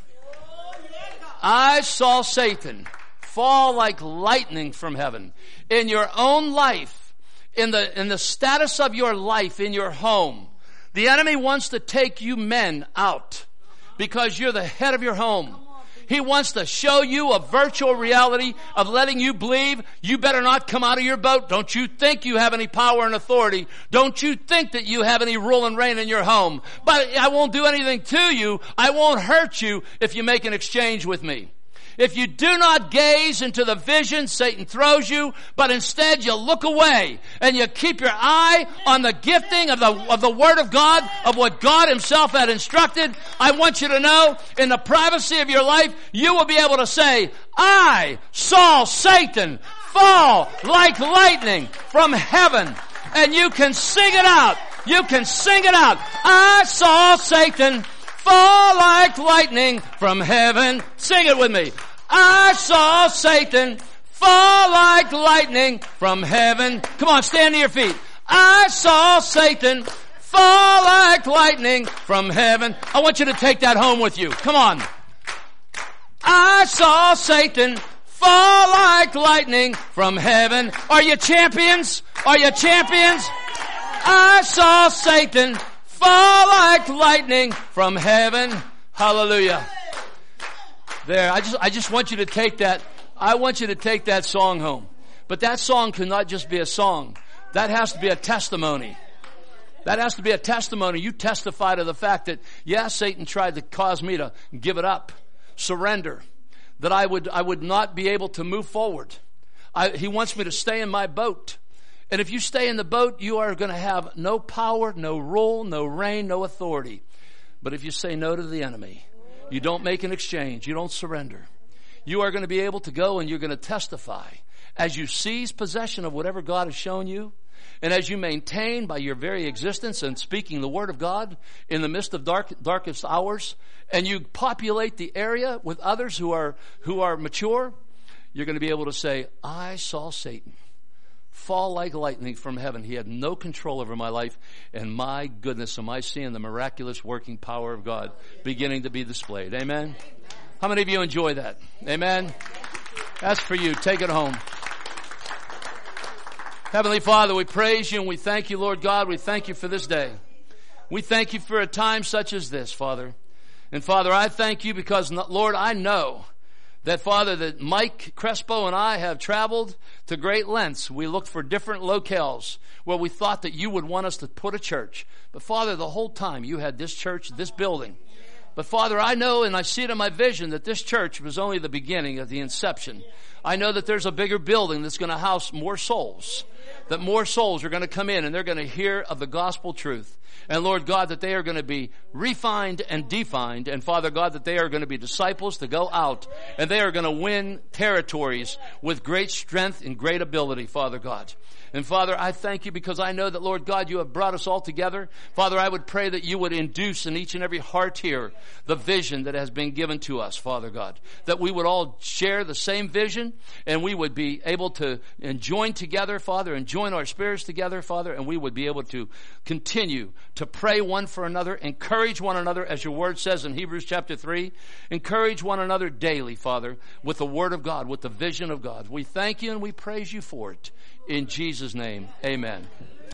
I saw Satan fall like lightning from heaven. In your own life, in the, in the status of your life, in your home, the enemy wants to take you men out because you're the head of your home. He wants to show you a virtual reality of letting you believe you better not come out of your boat. Don't you think you have any power and authority. Don't you think that you have any rule and reign in your home. But I won't do anything to you. I won't hurt you if you make an exchange with me. If you do not gaze into the vision Satan throws you, but instead you look away and you keep your eye on the gifting of the, of the Word of God, of what God Himself had instructed, I want you to know in the privacy of your life, you will be able to say, I saw Satan fall like lightning from heaven. And you can sing it out. You can sing it out. I saw Satan fall like lightning from heaven. Sing it with me. I saw Satan fall like lightning from heaven. Come on, stand to your feet. I saw Satan fall like lightning from heaven. I want you to take that home with you. Come on. I saw Satan fall like lightning from heaven. Are you champions? Are you champions? I saw Satan fall like lightning from heaven. Hallelujah. There, I just, I just want you to take that, I want you to take that song home. But that song cannot just be a song. That has to be a testimony. That has to be a testimony. You testify to the fact that, yeah, Satan tried to cause me to give it up, surrender, that I would, I would not be able to move forward. I, he wants me to stay in my boat. And if you stay in the boat, you are going to have no power, no rule, no reign, no authority. But if you say no to the enemy, you don't make an exchange, you don't surrender, you are going to be able to go and you're going to testify as you seize possession of whatever God has shown you, and as you maintain by your very existence and speaking the Word of God in the midst of dark, darkest hours, and you populate the area with others who are, who are mature, you're going to be able to say, I saw Satan fall like lightning from heaven. He had no control over my life, and my goodness, am I seeing the miraculous working power of God beginning to be displayed. Amen? How many of you enjoy that? Amen? That's for you. Take it home. Heavenly Father, we praise you and we thank you, Lord God. We thank you for this day. We thank you for a time such as this, Father. And Father, I thank you because, Lord, I know that, Father, that Mike Crespo and I have traveled to great lengths. We looked for different locales where we thought that you would want us to put a church. But, Father, the whole time you had this church, this building. But, Father, I know and I see it in my vision that this church was only the beginning of the inception. I know that there's a bigger building that's going to house more souls. That more souls are going to come in and they're going to hear of the gospel truth. And Lord God, that they are going to be refined and defined. And Father God, that they are going to be disciples to go out and they are going to win territories with great strength and great ability, Father God. And Father, I thank you because I know that, Lord God, you have brought us all together. Father, I would pray that you would induce in each and every heart here the vision that has been given to us, Father God. That we would all share the same vision and we would be able to and join together, Father, and join our spirits together, Father, and we would be able to continue to pray one for another, encourage one another, as your word says in Hebrews chapter three. Encourage one another daily, Father, with the word of God, with the vision of God. We thank you and we praise you for it. In Jesus' name, amen.